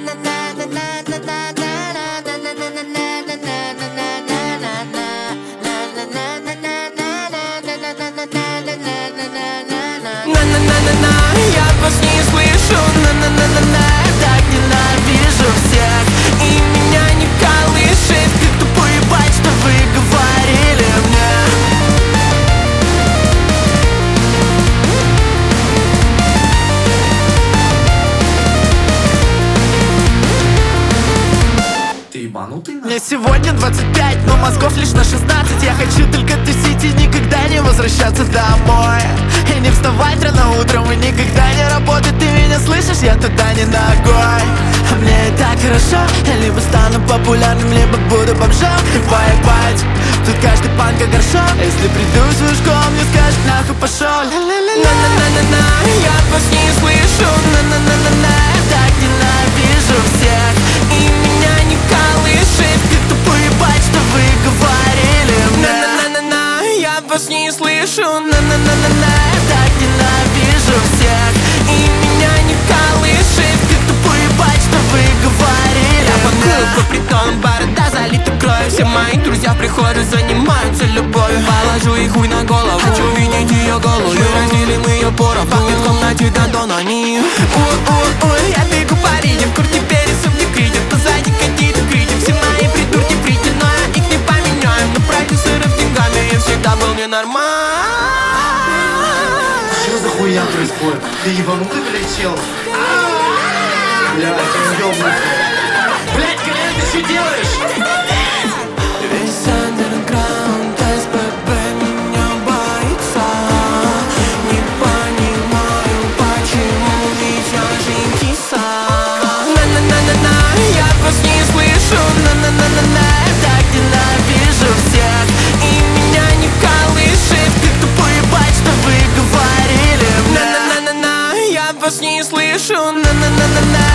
Я вас не слышу, на-на-на-на-на. Так ненавижу всех, и меня не колышет, как тупо ебать, что вы говорили мне. Ты ебанутый? Мне сегодня 25, но мозгов лишь на 16. Я хочу только тусить и никогда не возвращаться домой. И не вставать рано утром, и никогда не работать. Ты меня слышишь? Я туда не ногой. А мне и так хорошо. Я либо стану популярным, либо буду бомжом. И поебать, тут каждый панк горшок. А если приду в свою школу, мне скажут нахуй пошел. На-на-на-на-на, я вас не слышу. На-на-на-на-на, так ненавижу всех, и меня не колышет, как тупо ебать, что вы говорили мне. На-на-на-на, я вас не слышу. На-на-на-на-на, так ненавижу всех, и меня не колышет, как тупо ебать, что вы говорили. Я пакую по притонам, борода залита кровью. Все мои друзья в прихожей занимаются любовью. Положу их хуй на голову, хочу видеть ее голову. И разделим ее поровну, пахнет в комнате Д'Антон, они ой, я бегу по линии, в курте пересов не критят. Позади какие-то критик, все мои придурки прийти, но я их не поменяю. На продюсеров деньгами я всегда был ненормален. Что за хуйня происходит? Ты ебанутый, блядь, чел? Блядь, ты ебнутый. Блядь, Колян, ты что делаешь? Весь андерграунд СПБ меня боится. Не понимаю, почему, ведь я же киса. На-на-на-на-на, я вас не слышу. На-на-на-на-на, так ненавижу всех, и меня не колышет, как тупо ебать, что вы говорили. На-на-на-на-на, я вас не слышу. На-на-на-на-на.